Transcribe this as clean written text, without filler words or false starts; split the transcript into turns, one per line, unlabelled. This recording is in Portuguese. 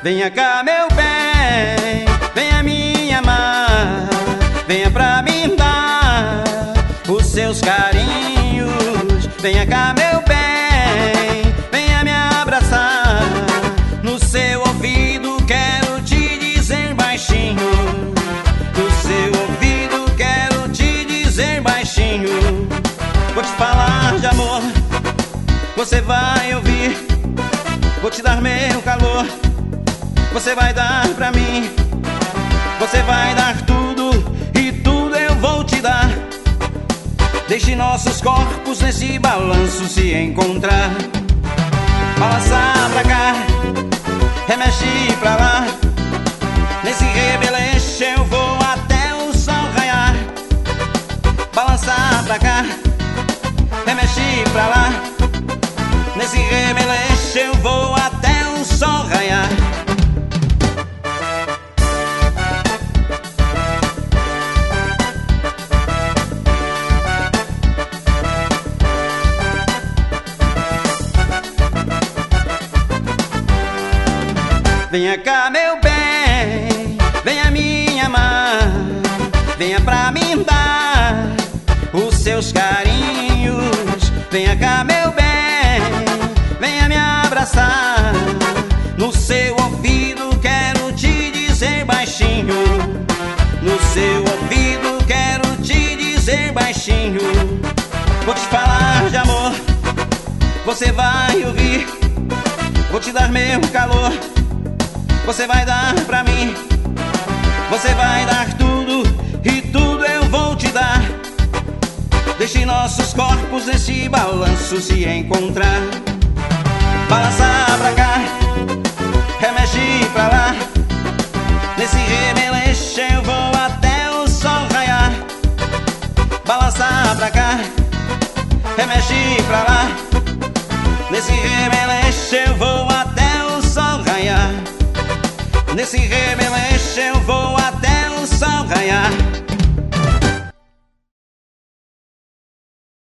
Venha cá, meu bem, venha me amar, venha pra me dar os seus carinhos. Venha cá, meu bem, venha me abraçar. No seu ouvido quero te dizer baixinho, no seu ouvido quero te dizer baixinho. Vou te falar de amor, você vai ouvir. Vou te dar meu calor, você vai dar pra mim. Você vai dar tudo e tudo eu vou te dar. Deixe nossos corpos nesse balanço se encontrar. Balançar pra cá, remexe pra lá. Nesse rebeleche eu vou até o sol raiar. Balançar pra cá, remexe pra lá. Nesse rebeleche eu vou até o sol raiar. Venha cá, meu bem, venha me amar, venha pra me dar os seus carinhos. Venha cá, meu bem, venha me abraçar. No seu ouvido quero te dizer baixinho, no seu ouvido quero te dizer baixinho. Vou te falar de amor, você vai ouvir. Vou te dar meu calor, você vai dar pra mim. Você vai dar tudo e tudo eu vou te dar. Deixe nossos corpos nesse balanço se encontrar. Balançar pra cá, remexe pra lá. Nesse rebeleche eu vou até o sol raiar. Balançar pra cá, remexe pra lá. Nesse rebeleche eu vou até o sol raiar. Nesse rebeleche